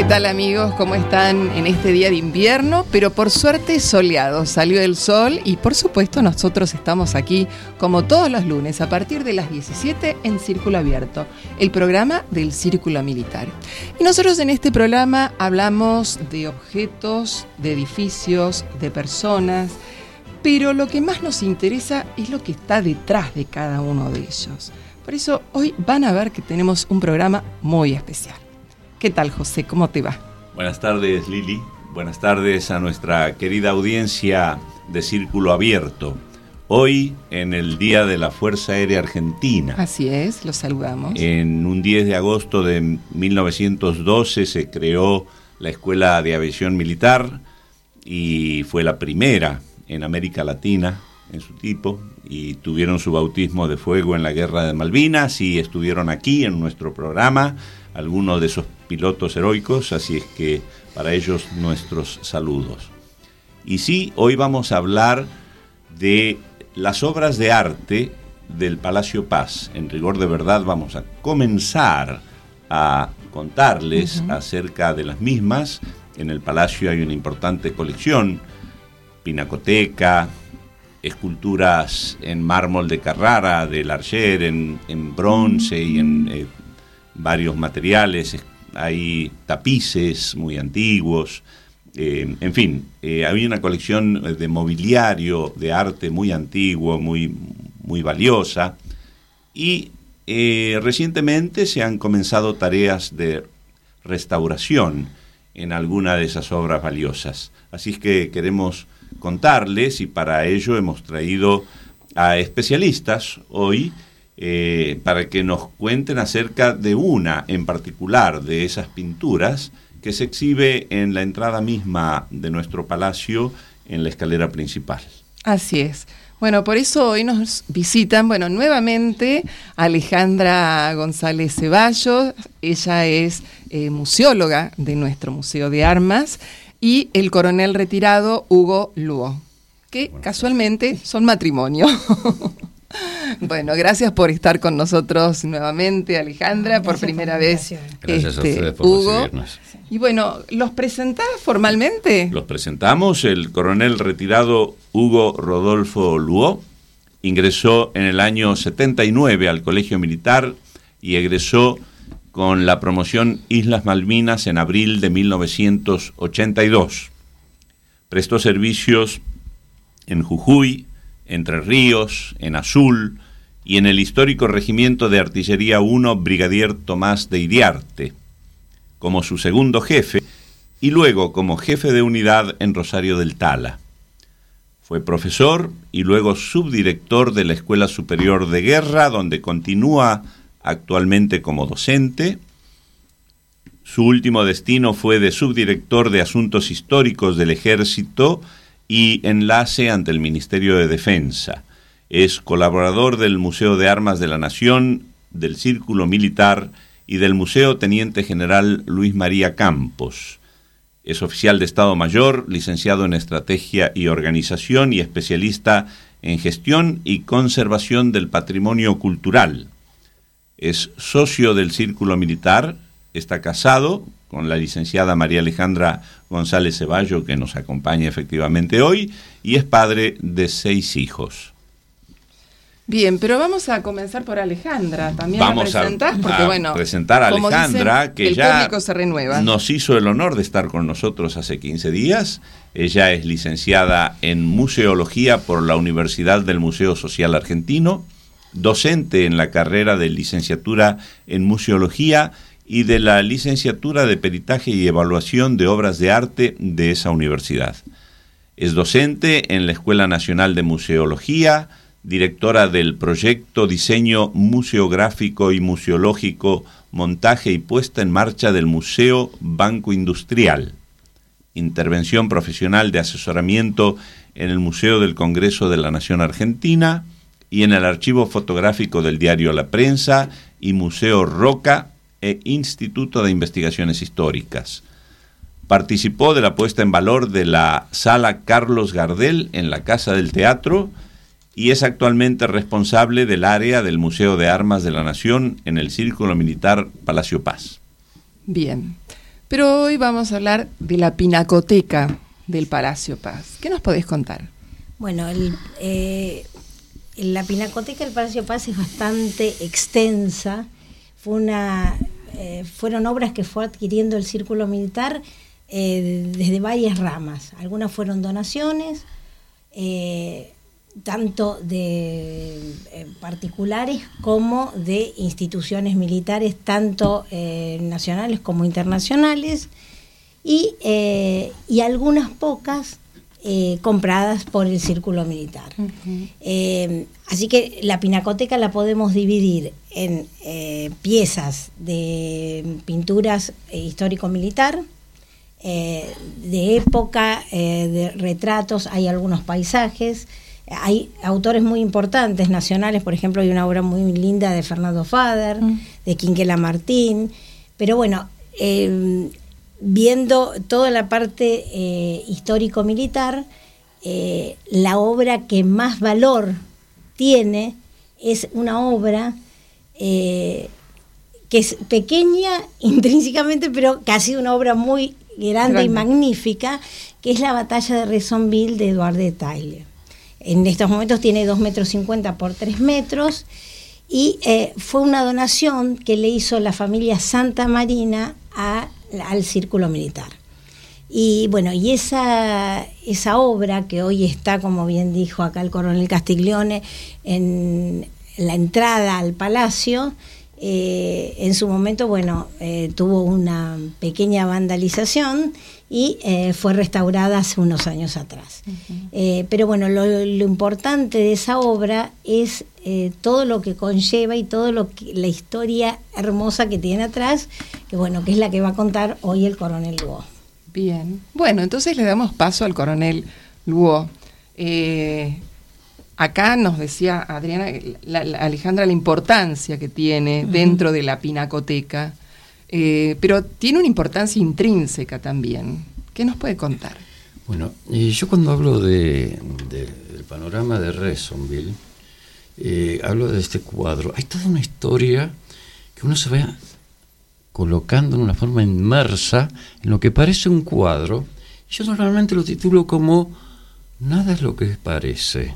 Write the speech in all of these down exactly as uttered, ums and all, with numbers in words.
tal, amigos? ¿Cómo están en este día de invierno? Pero por suerte soleado, salió el sol y por supuesto nosotros estamos aquí como todos los lunes a partir de las diecisiete en Círculo Abierto, el programa del Círculo Militar. Y nosotros en este programa hablamos de objetos, de edificios, de personas, pero lo que más nos interesa es lo que está detrás de cada uno de ellos. Por eso hoy van a ver que tenemos un programa muy especial. ¿Qué tal, José? ¿Cómo te va? Buenas tardes, Lili. Buenas tardes a nuestra querida audiencia de Círculo Abierto. Hoy, en el Día de la Fuerza Aérea Argentina. Así es, los saludamos. En un diez de agosto de mil novecientos doce se creó la Escuela de Aviación Militar y fue la primera en América Latina en su tipo, y tuvieron su bautismo de fuego en la Guerra de Malvinas y estuvieron aquí en nuestro programa algunos de esos pilotos heroicos, así es que para ellos nuestros saludos. Y sí, hoy vamos a hablar de las obras de arte del Palacio Paz. En rigor de verdad vamos a comenzar a contarles uh-huh. acerca de las mismas. En el Palacio hay una importante colección, pinacoteca, esculturas en mármol de Carrara, de Larcher, en, en bronce y en eh, varios materiales. Hay tapices muy antiguos, eh, en fin, eh, había una colección de mobiliario, de arte muy antiguo, muy, muy valiosa, y eh, recientemente se han comenzado tareas de restauración en alguna de esas obras valiosas. Así es que queremos contarles, y para ello hemos traído a especialistas hoy eh, para que nos cuenten acerca de una en particular de esas pinturas que se exhibe en la entrada misma de nuestro palacio, en la escalera principal. Así es. Bueno, por eso hoy nos visitan, bueno, nuevamente Alejandra González Ceballos. Ella es eh, museóloga de nuestro Museo de Armas, y el coronel retirado Hugo Luo, que bueno, casualmente son matrimonio. Bueno, gracias por estar con nosotros nuevamente, Alejandra, no, por primera por vez. Gracias este, a ustedes por Hugo. recibirnos. Y bueno, ¿los presentás formalmente? Los presentamos. El coronel retirado Hugo Rodolfo Luo ingresó en el año setenta y nueve al Colegio Militar y egresó con la promoción Islas Malvinas en abril de mil novecientos ochenta y dos. Prestó servicios en Jujuy, Entre Ríos, en Azul y en el histórico Regimiento de Artillería uno Brigadier Tomás de Iriarte, como su segundo jefe, y luego como jefe de unidad en Rosario del Tala. Fue profesor y luego subdirector de la Escuela Superior de Guerra, donde continúa actualmente como docente. Su último destino fue de subdirector de Asuntos Históricos del Ejército y enlace ante el Ministerio de Defensa. Es colaborador del Museo de Armas de la Nación, del Círculo Militar y del Museo Teniente General Luis María Campos. Es oficial de Estado Mayor, licenciado en Estrategia y Organización y especialista en Gestión y Conservación del Patrimonio Cultural. Es socio del Círculo Militar, está casado con la licenciada María Alejandra González Ceballos, que nos acompaña efectivamente hoy, y es padre de seis hijos. Bien, pero vamos a comenzar por Alejandra. También vamos la presentás, a, porque a bueno, presentar a Alejandra, dicen, que el ya público se renueva. Nos hizo el honor de estar con nosotros hace quince días. Ella es licenciada en Museología por la Universidad del Museo Social Argentino, docente en la carrera de licenciatura en Museología y de la licenciatura de Peritaje y Evaluación de Obras de Arte de esa universidad. Es docente en la Escuela Nacional de Museología, directora del proyecto Diseño Museográfico y Museológico, Montaje y Puesta en Marcha del Museo Banco Industrial. Intervención profesional de asesoramiento en el Museo del Congreso de la Nación Argentina y en el Archivo Fotográfico del diario La Prensa y Museo Roca e Instituto de Investigaciones Históricas. Participó de la puesta en valor de la Sala Carlos Gardel en la Casa del Teatro y es actualmente responsable del área del Museo de Armas de la Nación en el Círculo Militar Palacio Paz. Bien. Pero hoy vamos a hablar de la pinacoteca del Palacio Paz. ¿Qué nos podés contar? Bueno, el, eh, la pinacoteca del Palacio Paz es bastante extensa. Fue una, eh, fueron obras que fue adquiriendo el Círculo Militar eh, desde varias ramas. Algunas fueron donaciones, eh, tanto de eh, particulares como de instituciones militares, tanto eh, nacionales como internacionales, y, eh, y algunas pocas eh, compradas por el Círculo Militar. Uh-huh. Eh, así que la pinacoteca la podemos dividir en eh, piezas de pinturas eh, histórico-militar, eh, de época, eh, de retratos, hay algunos paisajes. Hay autores muy importantes nacionales, por ejemplo, hay una obra muy linda de Fernando Fader, mm. de Quinquela Martín, pero bueno, eh, viendo toda la parte eh, histórico-militar, eh, la obra que más valor tiene es una obra eh, que es pequeña intrínsecamente, pero que ha sido una obra muy grande, grande. y magnífica, que es la Batalla de Rezonville de Edouard de Taille. En estos momentos tiene dos metros cincuenta por tres metros y eh, fue una donación que le hizo la familia Santa Marina a, al Círculo Militar. Y bueno, y esa, esa obra que hoy está, como bien dijo acá el coronel Castiglione, en la entrada al palacio, eh, en su momento, bueno, eh, tuvo una pequeña vandalización y eh, fue restaurada hace unos años atrás. Uh-huh. Eh, pero bueno, lo, lo importante de esa obra es eh, todo lo que conlleva y todo lo que, la historia hermosa que tiene atrás, que bueno, que es la que va a contar hoy el coronel Lugo. Bien, bueno, entonces le damos paso al coronel Lugo. Eh, acá nos decía Adriana, la, la, Alejandra, la importancia que tiene uh-huh. dentro de la pinacoteca. Eh, pero tiene una importancia intrínseca también. ¿Qué nos puede contar? Bueno, eh, yo cuando hablo de, de, del panorama de Rezonville, eh, hablo de este cuadro. Hay toda una historia que uno se va colocando en una forma inmersa en lo que parece un cuadro. Yo normalmente lo titulo como Nada es lo que parece.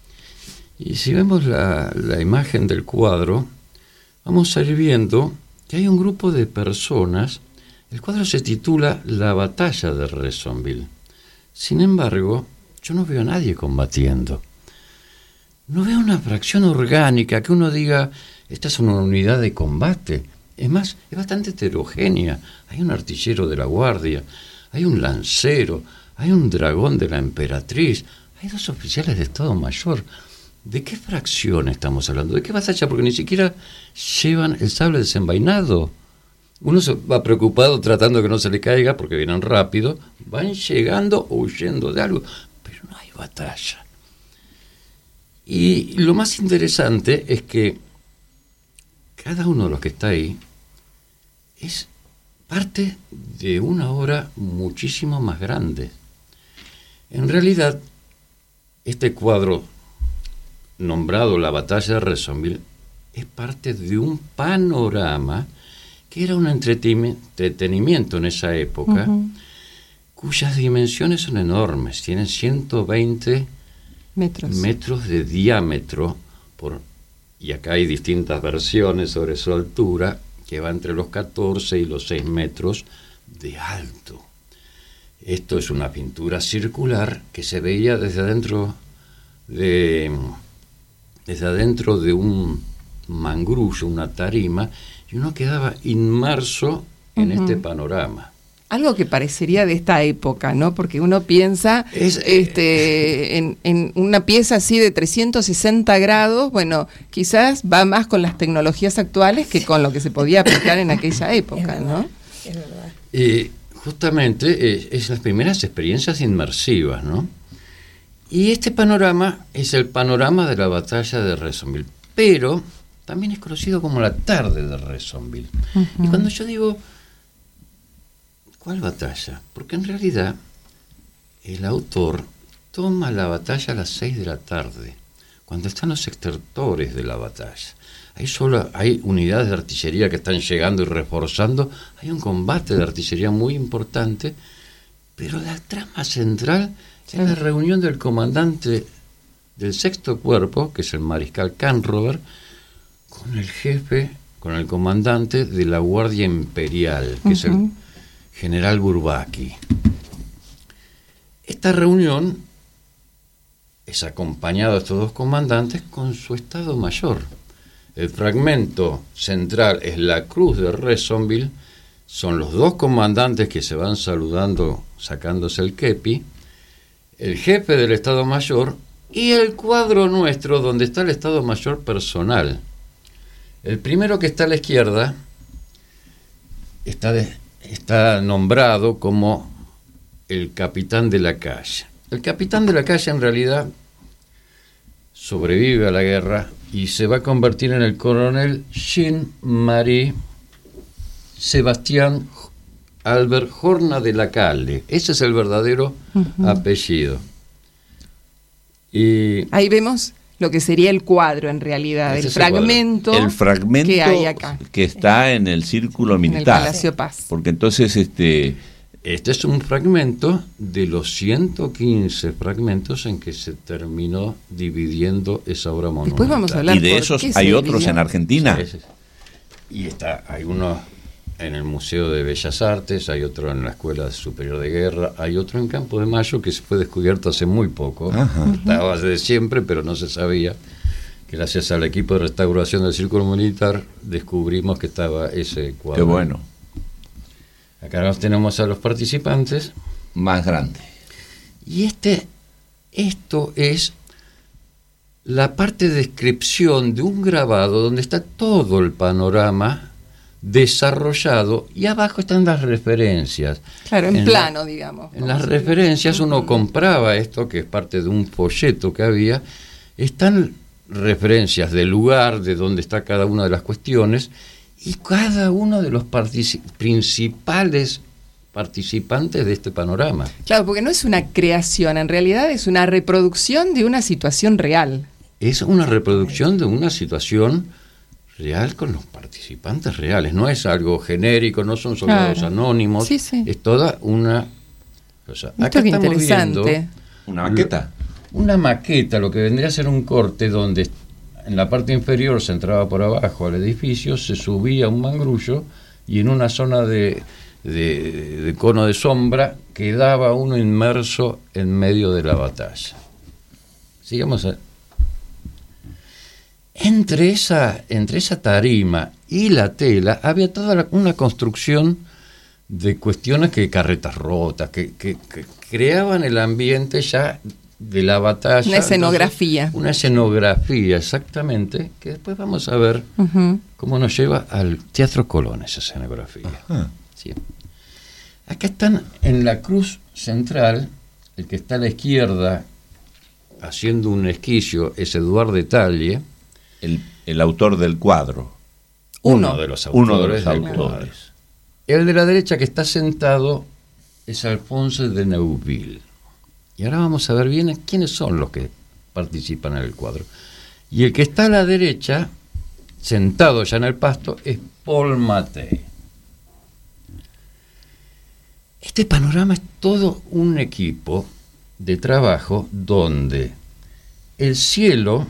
Y si vemos la, la imagen del cuadro, vamos a ir viendo que hay un grupo de personas. El cuadro se titula La batalla de Rezonville. Sin embargo, yo no veo a nadie combatiendo. No veo una fracción orgánica que uno diga, esta es una unidad de combate. Es más, es bastante heterogénea. Hay un artillero de la guardia, hay un lancero, hay un dragón de la emperatriz, hay dos oficiales de Estado Mayor. ¿De qué fracción estamos hablando? ¿De qué batalla? Porque ni siquiera llevan el sable desenvainado. Uno se va preocupado tratando que no se le caiga porque vienen rápido, van llegando o huyendo de algo, pero no hay batalla. Y lo más interesante es que cada uno de los que está ahí es parte de una obra muchísimo más grande. En realidad, este cuadro nombrado La batalla de Rezonville es parte de un panorama que era un entretenimiento en esa época, uh-huh. cuyas dimensiones son enormes, tienen ciento veinte metros, metros de diámetro, por, y acá hay distintas versiones sobre su altura, que va entre los catorce y los seis metros de alto. Esto es una pintura circular que se veía desde adentro de... desde adentro de un mangrullo, una tarima, y uno quedaba inmerso en uh-huh. este panorama. Algo que parecería de esta época, ¿no? Porque uno piensa es, este, eh, en, en una pieza así de trescientos sesenta grados, bueno, quizás va más con las tecnologías actuales que con lo que se podía aplicar en aquella época, es ¿no? Es verdad. Eh, justamente es, es las primeras experiencias inmersivas, ¿no? Y este panorama es el panorama de la batalla de Rezonville, pero también es conocido como la tarde de Rezonville. Uh-huh. Y cuando yo digo, ¿cuál batalla? Porque en realidad el autor toma la batalla a las seis de la tarde, cuando están los estertores de la batalla. hay solo hay unidades de artillería que están llegando y reforzando, hay un combate de artillería muy importante, pero la trama central sí. es la reunión del comandante del sexto cuerpo, que es el mariscal Canrober, con el jefe, con el comandante de la Guardia Imperial, que uh-huh. es el general Bourbaki. Esta reunión es acompañada de estos dos comandantes con su estado mayor. El fragmento central es la cruz de Rezonville, son los dos comandantes que se van saludando, sacándose el kepi, el jefe del estado mayor y el cuadro nuestro donde está el estado mayor personal. El primero que está a la izquierda está, de, está nombrado como el capitán de la calle. El capitán de la calle en realidad sobrevive a la guerra y se va a convertir en el coronel Jean-Marie Sebastián Albert Horna de la Calle. Ese es el verdadero uh-huh. apellido. Y ahí vemos lo que sería el cuadro en realidad, el fragmento, el fragmento que hay acá, que está en el círculo militar, en el Palacio Paz. Porque entonces este este es un fragmento de los ciento quince fragmentos en que se terminó dividiendo esa obra monumental. Después vamos a hablar. Y de esos hay otros dividió? En Argentina. Sí, y está, hay uno en el Museo de Bellas Artes, hay otro en la Escuela Superior de Guerra, hay otro en Campo de Mayo que se fue descubierto hace muy poco. Ajá. Estaba desde siempre, pero no se sabía. Gracias al equipo de restauración del Círculo Militar descubrimos que estaba ese cuadro. Qué bueno. Acá nos tenemos a los participantes. Más grande. Y este, esto es la parte de descripción de un grabado donde está todo el panorama desarrollado y abajo están las referencias. Claro, en, en plano, la, digamos. En las referencias uno compraba esto, que es parte de un folleto que había, están referencias del lugar, de donde está cada una de las cuestiones, y cada uno de los partici- principales participantes de este panorama. Claro, porque no es una creación, en realidad es una reproducción de una situación real. Es una reproducción de una situación real con los participantes reales, no es algo genérico, no son soldados claro. anónimos, sí, sí. es toda una cosa. Acá estamos interesante. Viendo una maqueta. Una maqueta, lo que vendría a ser un corte donde en la parte inferior se entraba por abajo al edificio, se subía un mangrullo y en una zona de, de, de cono de sombra quedaba uno inmerso en medio de la batalla. Sigamos a... Entre esa, entre esa tarima y la tela había toda la, una construcción de cuestiones que carretas rotas, que, que, que creaban el ambiente ya de la batalla. Una escenografía. Entonces, una escenografía, exactamente, que después vamos a ver uh-huh. cómo nos lleva al Teatro Colón esa escenografía. Uh-huh. Sí. Acá están en la cruz central, el que está a la izquierda haciendo un esquicio es Eduard de Talle, el, el autor del cuadro. Uno, uno de los autores. Uno de los autores. El de la derecha que está sentado es Alphonse de Neuville. Y ahora vamos a ver bien quiénes son los que participan en el cuadro. Y el que está a la derecha, sentado ya en el pasto, es Paul Mattei. Este panorama es todo un equipo de trabajo donde el cielo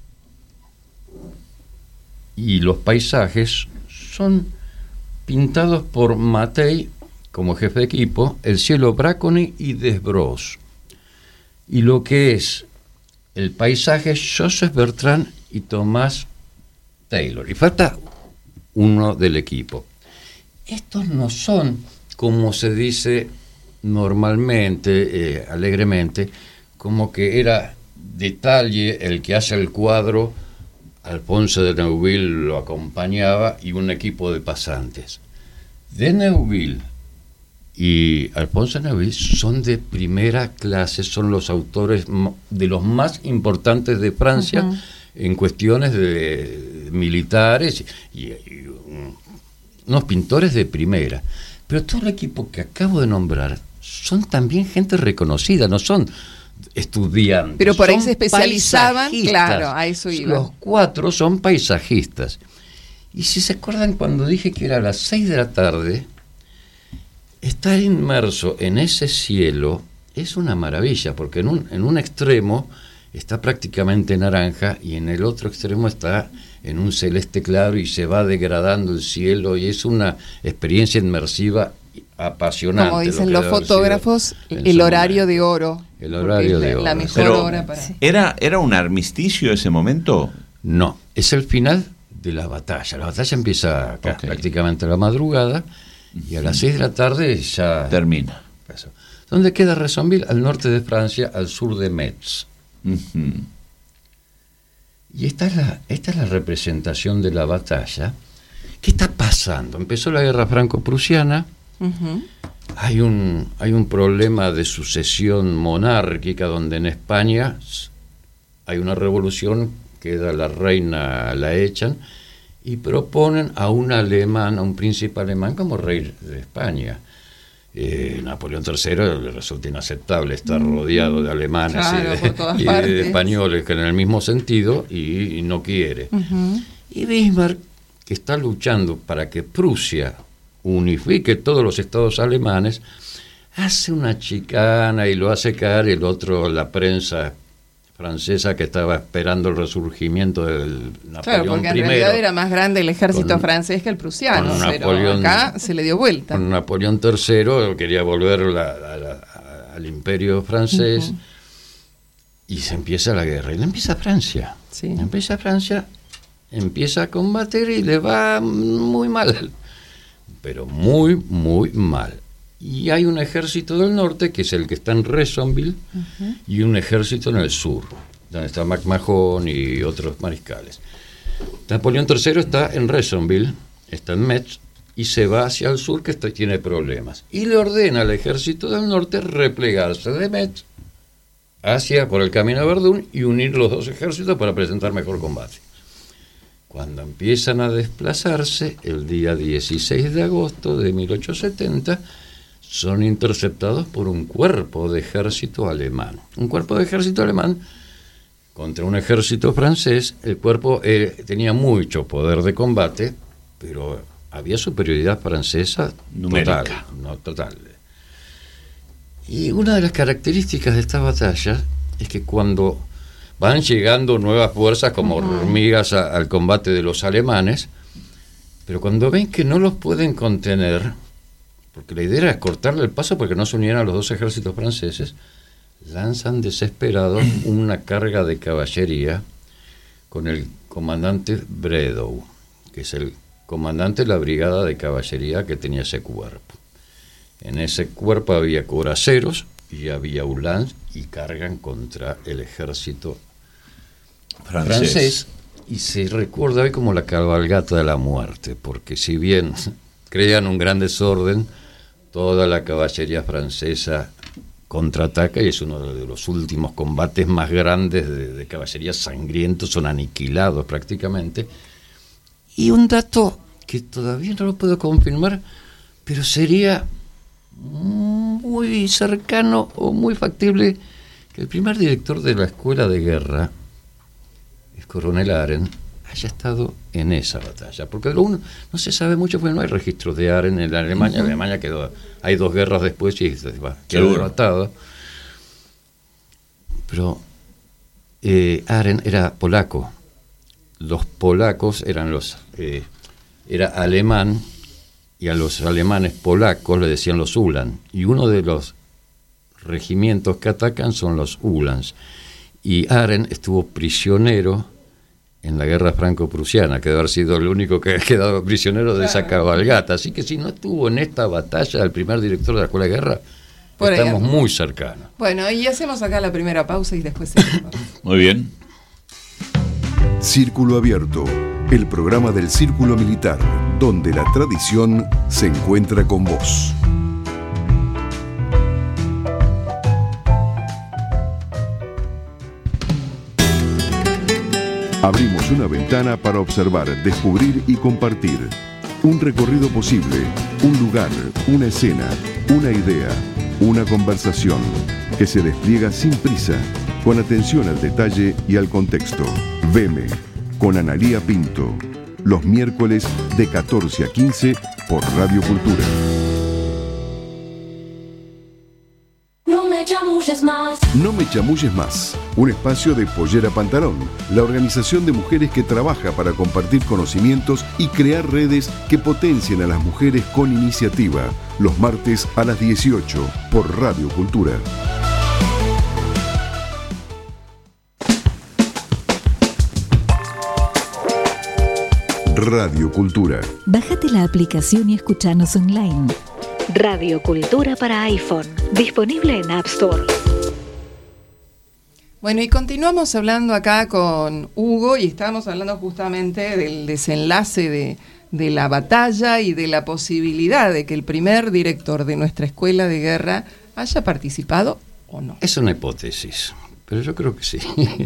y los paisajes son pintados por Mattei como jefe de equipo, el cielo Bracconi y Desbrosse. Y lo que es el paisaje, Joseph Bertrand y Tomás Taylor. Y falta uno del equipo. Estos no son, como se dice normalmente, eh, alegremente, como que era de Talle el que hace el cuadro, Alphonse de Neuville lo acompañaba y un equipo de pasantes. De Neuville y Alphonse de Neuville son de primera clase, son los autores de los más importantes de Francia uh-huh. en cuestiones de, de militares y, y um, unos pintores de primera. Pero todo el equipo que acabo de nombrar son también gente reconocida, no son estudiantes. Pero por ahí son se especializaban, paisajistas. claro, a eso iba. Los cuatro son paisajistas. Y si se acuerdan cuando dije que era a las seis de la tarde, estar inmerso en ese cielo es una maravilla, porque en un, en un extremo está prácticamente naranja y en el otro extremo está en un celeste claro y se va degradando el cielo y es una experiencia inmersiva apasionante. Como dicen lo los fotógrafos, el, el horario de oro. El horario de oro. La mejor Pero, hora para... ¿era, ¿Era un armisticio ese momento? No, es el final de la batalla. La batalla empieza acá, Okay. prácticamente a la madrugada y a las seis de la tarde ya Termina. Eso. ¿Dónde queda Rezonville? Al norte de Francia, al sur de Metz. Uh-huh. Y esta es, la, esta es la representación de la batalla. ¿Qué está pasando? Empezó la guerra franco-prusiana, Uh-huh. hay un, hay un problema de sucesión monárquica donde en España hay una revolución, queda la reina, la echan, y proponen a un alemán, a un príncipe alemán como rey de España. Eh, Napoleón tercero le resulta inaceptable estar rodeado de alemanes Claro, y, por todas de, y partes. de españoles que en el mismo sentido y, y no quiere. Uh-huh. Y Bismarck, que está luchando para que Prusia unifique todos los estados alemanes, hace una chicana y lo hace caer el otro, la prensa francesa que estaba esperando el resurgimiento del Napoleón Claro, porque en primero. realidad era más grande el ejército Con- francés que el prusiano, con pero Napoleón- acá se le dio vuelta. Con Napoleón tercero quería volver la- la- la- al imperio francés. Ujú. Y se empieza la guerra. Y le empieza Francia. Sí. Empieza Francia, empieza a combatir y le va muy mal. Pero muy, muy mal. Y hay un ejército del norte, que es el que está en Rezonville, Uh-huh. y un ejército en el sur, donde está MacMahon y otros mariscales. Napoleón tercero está en Rezonville, está en Metz, y se va hacia el sur, que está, tiene problemas. Y le ordena al ejército del norte replegarse de Metz hacia por el camino a Verdún y unir los dos ejércitos para presentar mejor combate. Cuando empiezan a desplazarse, el día dieciséis de agosto de mil ochocientos setenta, son interceptados por un cuerpo de ejército alemán. Un cuerpo de ejército alemán contra un ejército francés. El cuerpo eh, tenía mucho poder de combate, pero había superioridad francesa Numérica. total, no total. Y una de las características de esta batalla es que cuando van llegando nuevas fuerzas como hormigas a- al combate de los alemanes, pero cuando ven que no los pueden contener, porque la idea era cortarle el paso porque no se unieran a los dos ejércitos franceses, lanzan desesperados una carga de caballería con el comandante Bredow, que es el comandante de la brigada de caballería que tenía ese cuerpo. En ese cuerpo había coraceros y había uhlans y cargan contra el ejército Francés. francés. Y se recuerda hoy como la cabalgata de la muerte, porque si bien crean un gran desorden, toda la caballería francesa contraataca y es uno de los últimos combates más grandes de, de caballería sangrientos, son aniquilados prácticamente. Y un dato que todavía no lo puedo confirmar, pero sería muy cercano o muy factible que el primer director de la escuela de guerra, el coronel Aren, haya estado en esa batalla, porque lo uno, no se sabe mucho porque no hay registros de Aren en la Alemania. Uh-huh. Alemania quedó, hay dos guerras después y va, quedó derrotado. Pero eh, Aren era polaco, los polacos eran los eh, era alemán y a los alemanes polacos le decían los Uhlans, y uno de los regimientos que atacan son los Uhlans, y Aren estuvo prisionero en la guerra franco-prusiana, que debe haber sido el único que ha quedado prisionero de esa cabalgata. Así que si no estuvo en esta batalla el primer director de la Escuela de Guerra, por estamos allá muy cercanos. Bueno, y hacemos acá la primera pausa y después seguimos. Muy bien. Círculo Abierto, el programa del Círculo Militar, donde la tradición se encuentra con vos. Abrimos una ventana para observar, descubrir y compartir. Un recorrido posible, un lugar, una escena, una idea, una conversación. que se despliega sin prisa, con atención al detalle y al contexto. Veme, con Analía Pinto, los miércoles de catorce a quince por Radio Cultura. No me chamulles más. No me chamulles más, un espacio de Pollera Pantalón, la organización de mujeres que trabaja para compartir conocimientos y crear redes que potencien a las mujeres con iniciativa, los martes a las dieciocho por Radio Cultura. Radio Cultura. Bájate la aplicación y escuchanos online. Radio Cultura para iPhone, disponible en App Store. Bueno, y continuamos hablando acá con Hugo y estábamos hablando justamente del desenlace de, de la batalla y de la posibilidad de que el primer director de nuestra escuela de guerra haya participado o no. Es una hipótesis, pero yo creo que sí.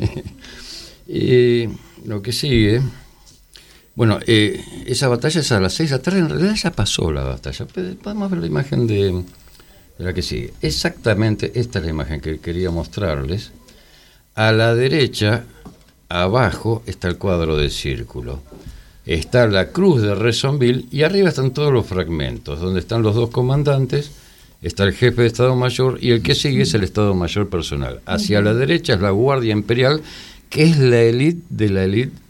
Y lo que sigue... Bueno, eh, esa batalla es a las seis de la tarde, en realidad ya pasó la batalla. Podemos ver la imagen de, de la que sigue. Exactamente esta es la imagen que quería mostrarles. A la derecha, abajo, está el cuadro del círculo. Está la cruz de Rezonville y arriba están todos los fragmentos, donde están los dos comandantes, está el jefe de Estado Mayor y el que sigue es el Estado Mayor personal. Hacia la derecha es la Guardia Imperial, que es la élite de la élite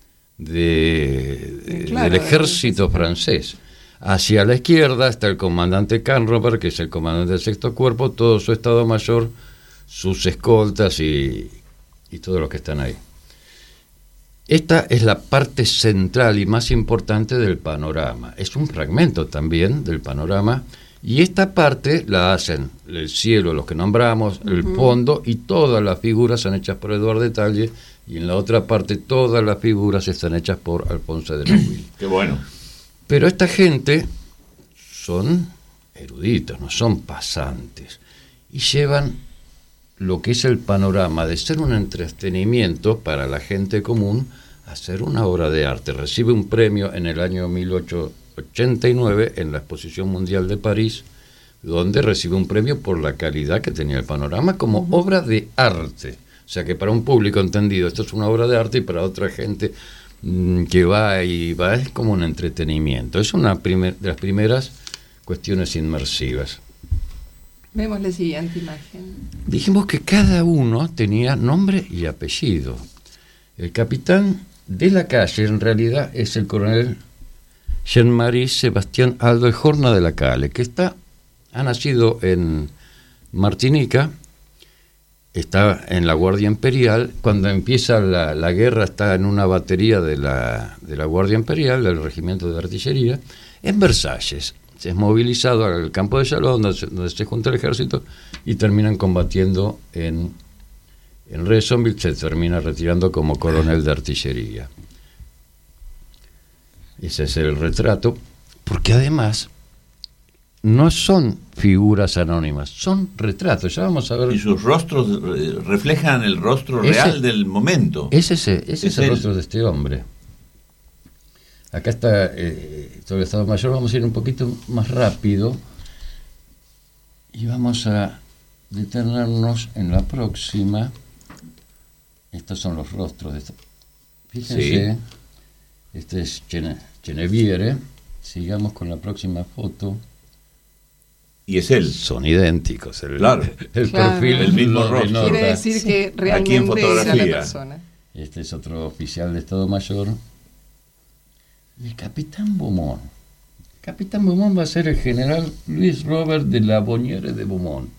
De, de, claro, del ejército francés. Hacia la izquierda está el comandante Canrobert, que es el comandante del sexto cuerpo, todo su estado mayor, sus escoltas y, y todos los que están ahí. Esta es la parte central y más importante del panorama. Es un fragmento también del panorama, y esta parte la hacen el cielo, los que nombramos, uh-huh. el fondo, y todas las figuras son hechas por Eduard de Talle, y en la otra parte todas las figuras están hechas por Alphonse de Neuville. Qué bueno. Pero esta gente son eruditos, no son pasantes, y llevan lo que es el panorama de ser un entretenimiento para la gente común a ser una obra de arte. Recibe un premio en el año mil ochocientos ochenta y nueve en la Exposición Mundial de París, donde recibe un premio por la calidad que tenía el panorama como uh-huh. obra de arte. O sea que para un público entendido esto es una obra de arte, y para otra gente mmm, que va y va es como un entretenimiento. Es una primer, de las primeras cuestiones inmersivas. Vemos la siguiente imagen. Dijimos que cada uno tenía nombre y apellido. El capitán de la calle en realidad es el coronel Jean-Marie Sebastián Aldo Jorna de la Calle, que está, ha nacido en Martinica. Está en la Guardia Imperial. Cuando empieza la, la guerra está en una batería de la, de la Guardia Imperial, del Regimiento de Artillería, en Versalles. Se es movilizado al campo de Chalon, donde, donde se junta el ejército, y terminan combatiendo en, en Rezonville. Se termina retirando como coronel de artillería. Ese es el retrato, porque además no son figuras anónimas, son retratos. Ya vamos a ver. Y sus rostros reflejan el rostro ese, real del momento. Es ese, ese es, es el, el rostro de este hombre. Acá está eh, todo el Estado Mayor. Vamos a ir un poquito más rápido y vamos a detenernos en la próxima. Estos son los rostros de esta. Fíjense, sí. Este es Genevieve. Sigamos con la próxima foto. Y es él. Son idénticos. El, claro. El claro. perfil. El mismo rostro. Quiere decir que realmente era la persona. Este es otro oficial de Estado Mayor. Y el capitán Beaumont. El capitán Beaumont va a ser el general Luis Robert de la Bonnière de Beaumont,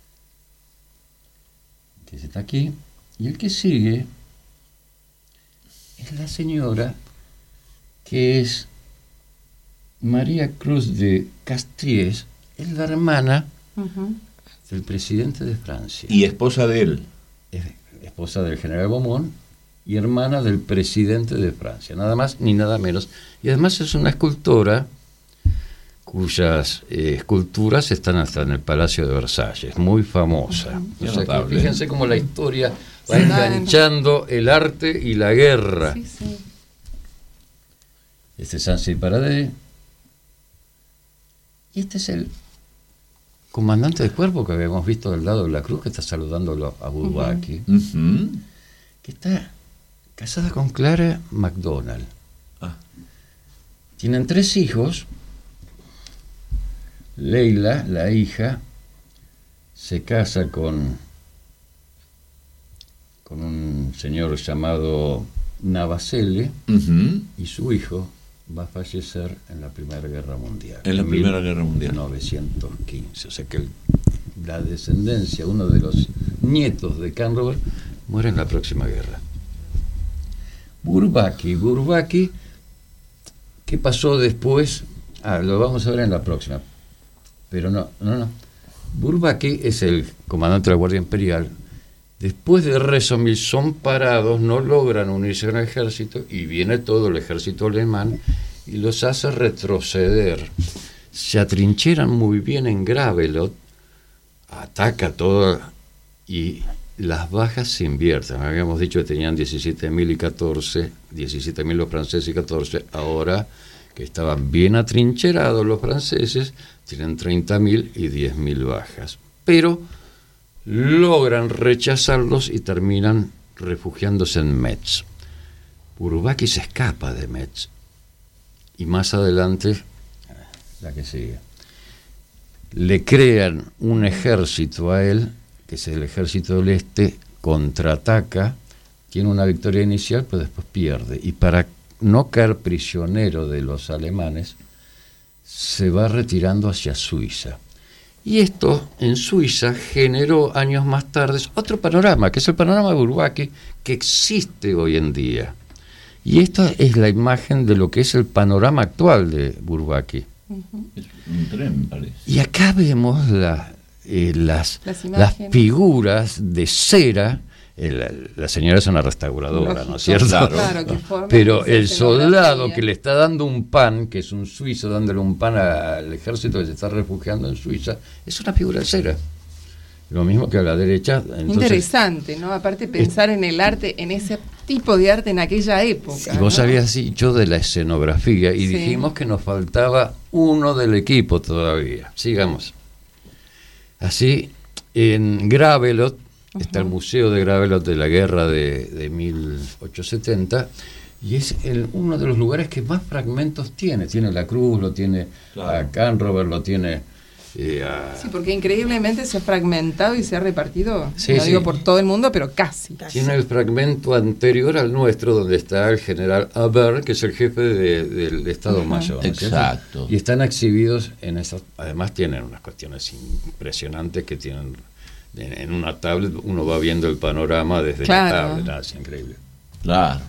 que está aquí. Y el que sigue es la señora, que es María Cruz de Castries, es la hermana uh-huh. del presidente de Francia. Y esposa de él. Es esposa del general Beaumont y hermana del presidente de Francia, nada más ni nada menos. Y además es una escultora cuyas eh, esculturas están hasta en el Palacio de Versalles, muy famosa. Uh-huh. O sea que fíjense cómo la historia va sí, enganchando el arte y la guerra. Sí, sí. Este es Saint-Cyr Paradis. Y este es el comandante de cuerpo que habíamos visto del lado de la cruz, que está saludando a Bourbaki, Uh-huh. que está casada con Clara MacDonald. Ah. Tienen tres hijos. Leila, la hija, se casa con, con un señor llamado Navacelle, Uh-huh. y su hijo va a fallecer en la Primera Guerra Mundial. En la Primera Guerra Mundial. mil novecientos quince. O sea que el- la descendencia, uno de los nietos de Canrover, muere en la próxima guerra. Bourbaki, Bourbaki, ¿qué pasó después? Ah, lo vamos a ver en la próxima. Pero no, no, no. Bourbaki es el comandante de la Guardia Imperial. Después de Resomil son parados, no logran unirse al ejército y viene todo el ejército alemán y los hace retroceder. Se atrincheran muy bien en Gravelot, ataca todo y las bajas se invierten. Habíamos dicho que tenían diecisiete mil y catorce, diecisiete mil los franceses y catorce. Ahora que estaban bien atrincherados los franceses, tienen treinta mil y diez mil bajas. Pero logran rechazarlos y terminan refugiándose en Metz. Bourbaki se escapa de Metz. Y más adelante, la que sigue, le crean un ejército a él, que es el ejército del Este, contraataca, tiene una victoria inicial, pero después pierde. Y para no caer prisionero de los alemanes, se va retirando hacia Suiza. Y esto en Suiza generó años más tarde otro panorama, que es el panorama de Bourbaki, que existe hoy en día. Y esta es la imagen de lo que es el panorama actual de Bourbaki. Es un tren, parece. Y acá vemos la, eh, las, Las las imágenes. figuras de cera. Eh, La, la señora es una restauradora, Lógico, ¿no es cierto? claro. Claro, que forma Pero esa el soldado escenografía. que le está dando un pan, que es un suizo dándole un pan al ejército que se está refugiando en Suiza, es una figura de cera. Lo mismo que a la derecha. Entonces, Interesante, ¿no? Aparte pensar en el arte, en ese tipo de arte en aquella época. y vos ¿no? habías dicho de la escenografía y Sí. dijimos que nos faltaba uno del equipo todavía. Sigamos. Así, en Gravelot, está el Museo de Gravelot de la guerra de, de mil ochocientos setenta, y es el, uno de los lugares que más fragmentos tiene. Tiene la cruz, lo tiene Claro. a Canrover, lo tiene eh, a... Sí, porque increíblemente se ha fragmentado y se ha repartido, Sí, no sí. digo por todo el mundo, pero casi. Tiene el fragmento anterior al nuestro, donde está el general Aber, que es el jefe de- del Estado Ajá. Mayor. ¿no es cierto? Exacto. Y están exhibidos en esas. Además, tienen unas cuestiones impresionantes que tienen. En, en una tablet, uno va viendo el panorama desde Claro. la tablet. Nada, es increíble. Claro.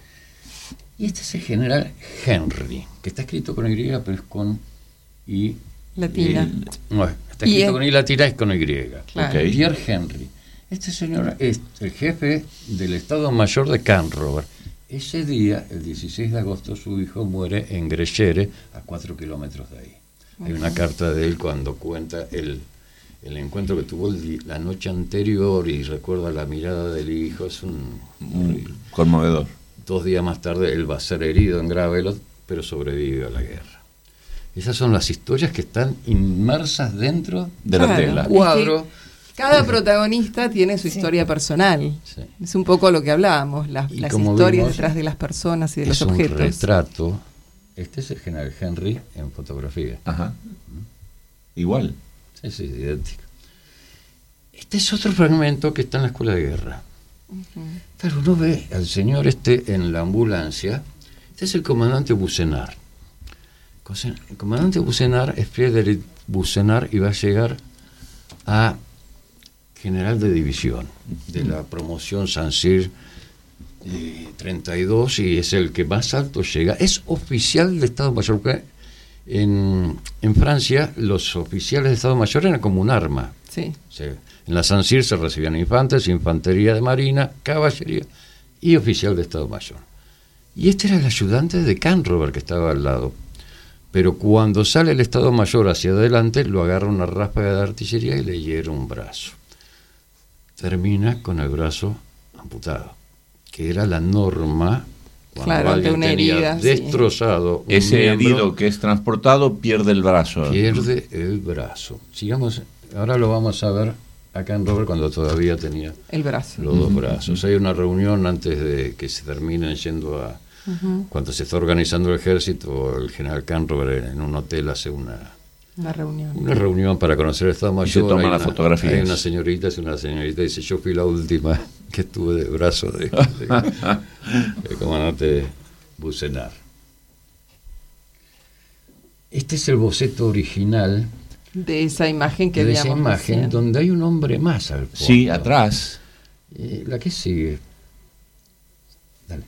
Y este es el general Henry, que está escrito con Y, pero es con I. Latina. eh, no, está Y escrito es- con I latina, es con Y. Claro. Ok. Pierre Henry. Este señor es el jefe del Estado Mayor de Canrover. Ese día, el dieciséis de agosto, su hijo muere en Grechere, a cuatro kilómetros de ahí. Hay una carta de él cuando cuenta el, el encuentro que tuvo el di- la noche anterior y recuerda la mirada del hijo. Es un Muy conmovedor. Dos días más tarde él va a ser herido en Gravelot, pero sobrevive a la guerra. Esas son las historias que están inmersas dentro De la Claro. tela. Es cuadro. que cada protagonista tiene su historia personal. Sí. Es un poco lo que hablábamos, las, Y las como historias vimos, detrás de las personas y de Es los un objetos. retrato. Este es el general Henry en fotografía. Ajá. Igual. Sí, sí, idéntico. Este es otro fragmento que está en la escuela de guerra. Claro, uno ve al señor este en la ambulancia. Este es el comandante Bucenar. El comandante Bucenar es Frédéric Bucenar y va a llegar a general de división de la promoción Saint-Cyr eh, treinta y dos, y es el que más alto llega. Es oficial de Estado Mayor. Porque en, en Francia los oficiales de Estado Mayor eran como un arma. Sí. Se- en la Saint-Cyr se recibían infantes, infantería de marina, caballería y oficial de Estado Mayor. Y este era el ayudante de Canrover que estaba al lado. Pero cuando sale el Estado Mayor hacia adelante, lo agarra una ráfaga de artillería y le hiere un brazo. Termina con el brazo amputado, que era la norma cuando Claro, ante alguien una tenía herida, sí. destrozado un Ese miembro, herido que es transportado pierde el brazo. pierde el brazo. Sigamos Ahora lo vamos a ver acá en Robert cuando todavía tenía el brazo. Los dos brazos. Hay una reunión antes de que se terminen yendo a... Uh-huh. Cuando se está organizando el ejército, el general Canrover en un hotel hace una... Una reunión. Una reunión para conocer el Estado Mayor. Y se toman las una, fotografías. Hay una señorita, es una señorita, dice, yo fui la última que estuve de brazo de, de, de comandante Bucenar. Este es el boceto original de esa imagen que de veíamos esa imagen recién, donde hay un hombre más al fondo. Sí, atrás. Eh, la que sigue. Dale.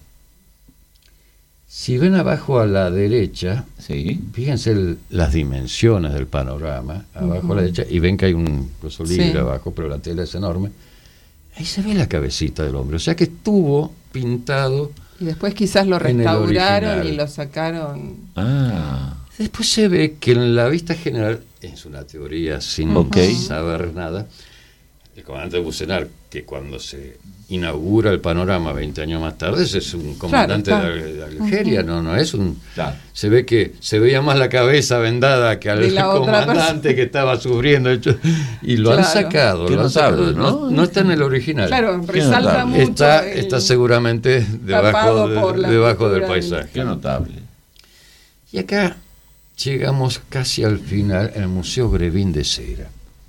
Si ven abajo a la derecha, sí. Fíjense el, las dimensiones del panorama, abajo uh-huh. a la derecha, y ven que hay un coso libre sí. abajo, pero la tela es enorme. Ahí se ve la cabecita del hombre, o sea que estuvo pintado. Y después quizás lo restauraron y lo sacaron. Ah. Después se ve que en la vista general, es una teoría sin okay. saber nada, el comandante Bucenar, que cuando se inaugura el panorama veinte años más tarde, es un comandante claro, de, de Algeria, uh-huh. no, no es un... Claro. Se ve que se veía más la cabeza vendada que al comandante que estaba sufriendo, hecho, y lo claro. han sacado, lo han sacado ¿no? No, no está en el original. Claro, resalta mucho. Está, está seguramente debajo, de, debajo del paisaje. Qué notable. Y acá llegamos casi al final en el Museo Grévin de Cera,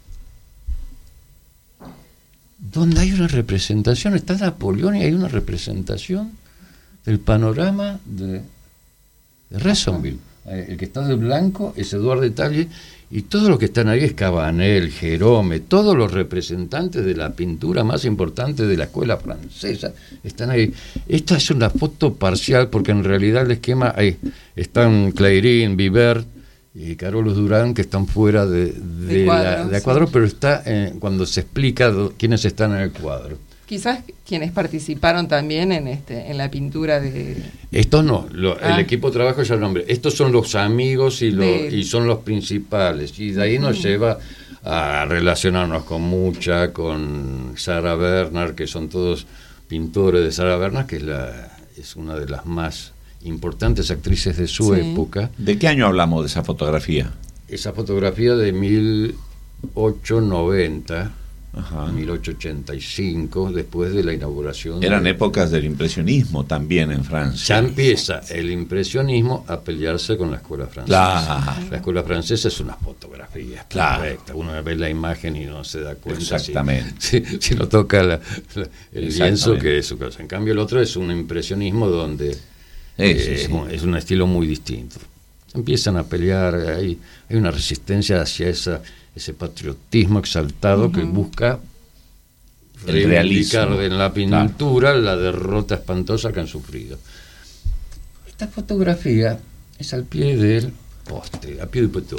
donde hay una representación, está Napoleón y hay una representación del panorama de, de Rezonville. El que está de blanco es Eduard de Talle y todos los que están ahí es Cabanel, Jerome, todos los representantes de la pintura más importante de la escuela francesa están ahí. Esta es una foto parcial porque en realidad el esquema ahí están Clairin, Vivert y Carolus Durán, que están fuera de, de, de cuadro, la, de sí. cuadro, pero está eh, cuando se explica do, quiénes están en el cuadro. Quizás quienes participaron también en este en la pintura de... Estos no, lo, ah. el equipo de trabajo ya el nombre. Estos son los amigos y, lo, de... y son los principales. Y de ahí nos uh-huh. lleva a relacionarnos con Mucha, con Sarah Bernhardt, que son todos pintores de Sarah Bernhardt, que es, la, es una de las más importantes actrices de su sí. época. ¿De qué año hablamos de esa fotografía? Esa fotografía de mil ochocientos noventa, ajá. mil ochocientos ochenta y cinco, después de la inauguración. Eran de... épocas del impresionismo también en Francia. Ya empieza el impresionismo a pelearse con la escuela francesa. Claro. La escuela francesa es una fotografía claro. perfecta. Uno ve la imagen y no se da cuenta. Exactamente. Si, si, si no toca la, la, el lienzo que es su cosa. En cambio el otro es un impresionismo donde eh, sí, sí, sí. Es, es un estilo muy distinto. Empiezan a pelear, hay, hay una resistencia hacia esa, ese patriotismo exaltado uh-huh. que busca reivindicar en la pintura claro. la derrota espantosa que han sufrido. Esta fotografía es al pie del poste, a pie du poteau.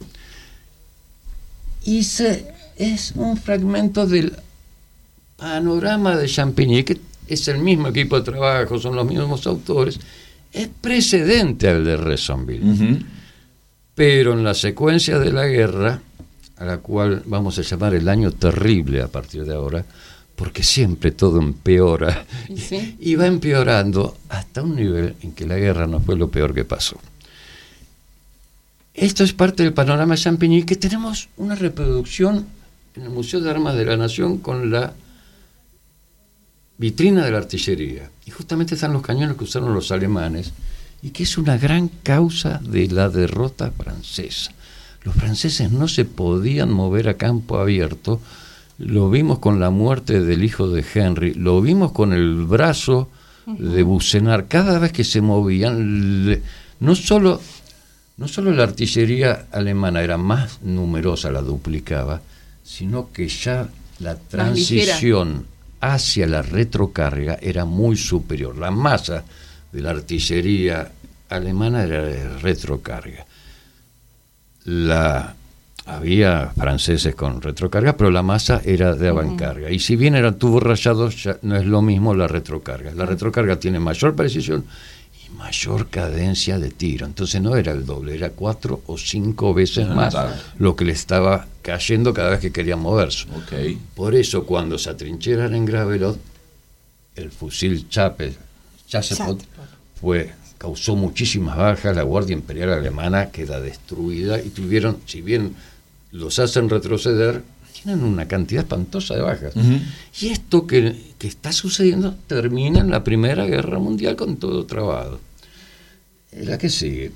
Y se, es un fragmento del panorama de Champigny, que es el mismo equipo de trabajo, son los mismos autores, es precedente al de Rezonville. Uh-huh. Pero en la secuencia de la guerra, a la cual vamos a llamar el año terrible a partir de ahora, porque siempre todo empeora, ¿sí? y va empeorando hasta un nivel en que la guerra no fue lo peor que pasó. Esto es parte del panorama de Champigny, que tenemos una reproducción en el Museo de Armas de la Nación con la vitrina de la artillería, y justamente están los cañones que usaron los alemanes, y que es una gran causa de la derrota francesa. Los franceses no se podían mover a campo abierto, lo vimos con la muerte del hijo de Henry, lo vimos con el brazo uh-huh. de Bucenar, cada vez que se movían, le, no solo, no solo la artillería alemana era más numerosa, la duplicaba, sino que ya la transición hacia la retrocarga era muy superior. La masa de la artillería alemana era de retrocarga. La, había franceses con retrocarga, pero la masa era de avancarga. Uh-huh. Y si bien eran tubos rayados, ya no es lo mismo la retrocarga. La retrocarga tiene mayor precisión y mayor cadencia de tiro. Entonces no era el doble, era cuatro o cinco veces más lo que le estaba cayendo cada vez que quería moverse. Okay. Por eso cuando se atrincheran en Gravelot, el fusil Chape, Chassepot fue, causó muchísimas bajas, la Guardia Imperial Alemana queda destruida y tuvieron, si bien los hacen retroceder, tienen una cantidad espantosa de bajas. Uh-huh. Y esto que, que está sucediendo termina en la Primera Guerra Mundial con todo trabado. La que sigue.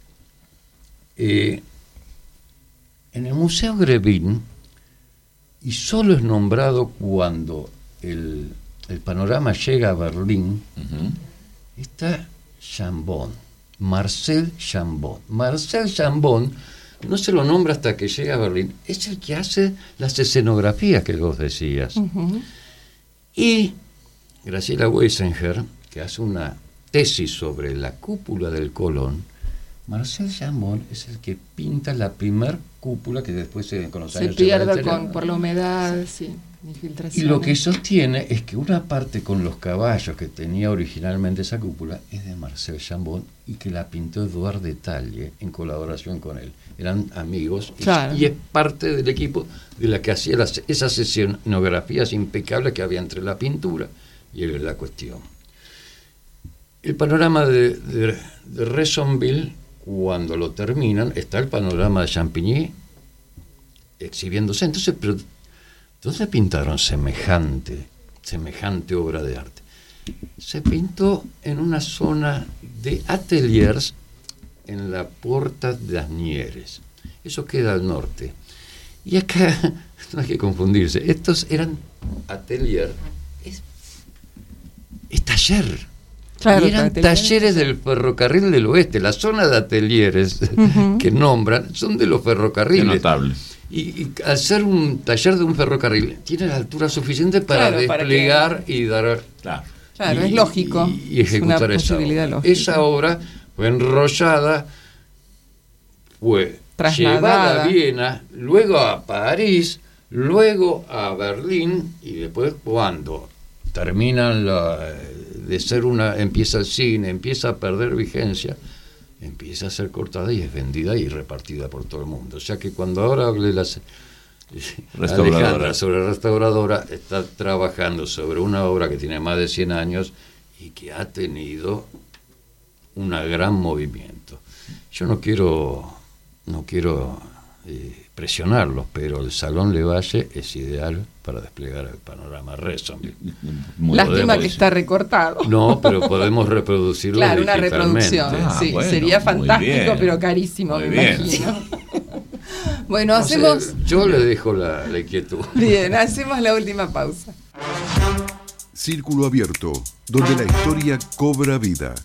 Eh, en el Museo Grebin, y solo es nombrado cuando el, el panorama llega a Berlín, uh-huh. está Chambon, Marcel Chambon. Marcel Chambon no se lo nombra hasta que llega a Berlín, es el que hace las escenografías que vos decías. Uh-huh. Y Graciela Weissinger, que hace una tesis sobre la cúpula del Colón, Marcel Chambon es el que pinta la primer cúpula que después se, con los se años pierde con, por la humedad, sí, infiltración. Y lo que sostiene es que una parte con los caballos que tenía originalmente esa cúpula es de Marcel Chambon y que la pintó Eduard de Talle en colaboración con él. Eran amigos, claro. y, y es parte del equipo de la que hacía las, esas escenografías impecables que había entre la pintura y la cuestión. El panorama de, de, de Rezonville, cuando lo terminan, está el panorama de Champigny exhibiéndose. Entonces, pero ¿dónde pintaron semejante, semejante obra de arte? Se pintó en una zona de ateliers en la Puerta de Asnieres. Eso queda al norte. Y acá, no hay que confundirse, estos eran ateliers, es, es taller. Claro, y eran talleres del ferrocarril del oeste. La zona de atelieres uh-huh. que nombran son de los ferrocarriles. Qué notable. Y, y al ser un taller de un ferrocarril, tiene la altura suficiente para claro, desplegar para que... y dar. Claro, claro y, es lógico. Y, y ejecutar es esa obra. Lógica. Esa obra fue enrollada, fue trasladada. Llevada a Viena, luego a París, luego a Berlín, y después, cuando terminan la, de ser una, empieza el cine, empieza a perder vigencia, empieza a ser cortada y es vendida y repartida por todo el mundo. O sea que cuando ahora hable las Alejandra sobre Restauradora, está trabajando sobre una obra que tiene más de cien años y que ha tenido un gran movimiento. Yo no quiero no quiero eh, presionarlos, pero el Salón Le Valle es ideal para desplegar el panorama Rezonville. Lástima que está recortado. No, pero podemos reproducirlo claro, digitalmente. Una reproducción, ah, sí, bueno, sería fantástico, pero carísimo, muy me bien. Imagino. Bueno, no hacemos... sé, yo le dejo la, la inquietud. Bien, hacemos la última pausa. Círculo Abierto, donde la historia cobra vida.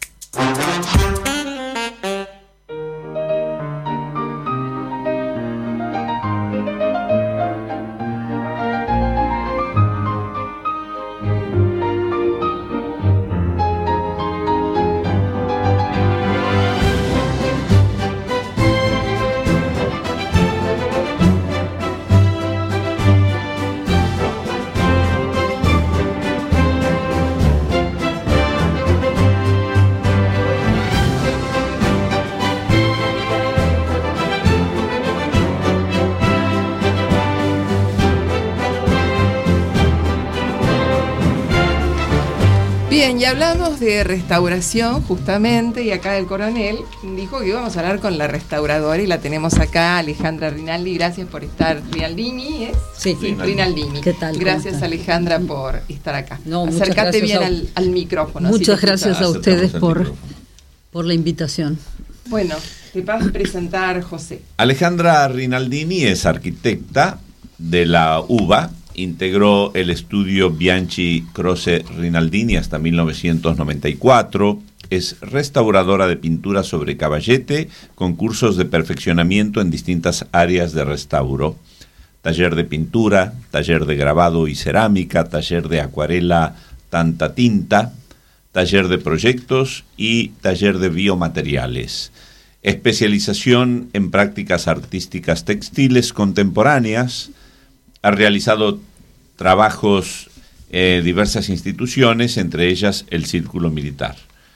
Bien, y hablamos de restauración justamente, y acá el coronel dijo que íbamos a hablar con la restauradora y la tenemos acá, Alejandra Rinaldi. Gracias por estar. Rinaldini, ¿es? Sí, sí Rinaldini. ¿Qué tal? Gracias, Alejandra, por estar acá. No, acércate bien a, al, al micrófono. Muchas gracias a ustedes por, por la invitación. Bueno, te vas a presentar, José. Alejandra Rinaldini es arquitecta de la U B A. Integró el estudio Bianchi Croce Rinaldini hasta mil novecientos noventa y cuatro. Es restauradora de pintura sobre caballete, con cursos de perfeccionamiento en distintas áreas de restauro. Taller de pintura, taller de grabado y cerámica, taller de acuarela tanta tinta, taller de proyectos y taller de biomateriales. Especialización en prácticas artísticas textiles contemporáneas. Ha realizado trabajos en eh, diversas instituciones, entre ellas el Círculo Militar.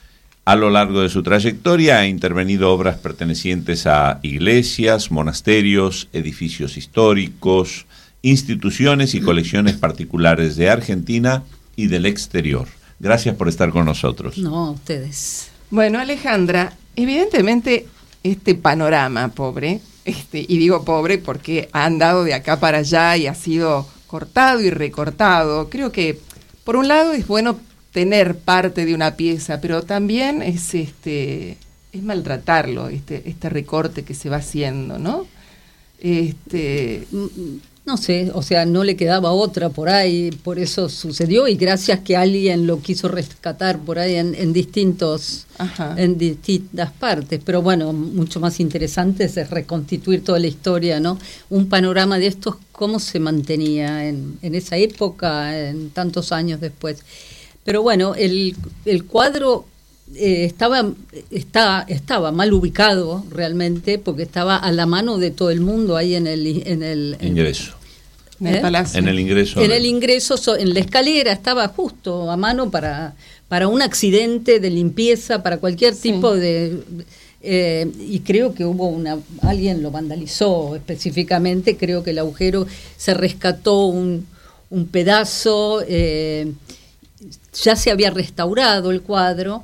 A lo largo de su trayectoria ha intervenido obras pertenecientes a iglesias, monasterios, edificios históricos, instituciones y colecciones particulares de Argentina y del exterior. Gracias por estar con nosotros. No, a ustedes. Bueno, Alejandra, evidentemente este panorama, pobre, este, y digo pobre porque ha andado de acá para allá y ha sido cortado y recortado. Creo que, por un lado, es bueno tener parte de una pieza, pero también es este es maltratarlo, este, este recorte que se va haciendo, ¿no? Este... No sé, o sea, no le quedaba otra por ahí, por eso sucedió, y gracias que alguien lo quiso rescatar por ahí en, en distintos, Ajá. en distintas partes. Pero bueno, mucho más interesante es reconstituir toda la historia, ¿no? Un panorama de estos, cómo se mantenía en, en esa época, en tantos años después. Pero bueno, el, el cuadro eh, estaba, está, estaba mal ubicado realmente, porque estaba a la mano de todo el mundo ahí en el... En el en, ingreso. En el, ¿eh? Palacio. En el ingreso. En el ingreso, en la escalera, estaba justo a mano para, para un accidente de limpieza, para cualquier sí. tipo de... Eh, y creo que hubo una... Alguien lo vandalizó específicamente, creo que el agujero se rescató un, un pedazo... Eh, ya se había restaurado el cuadro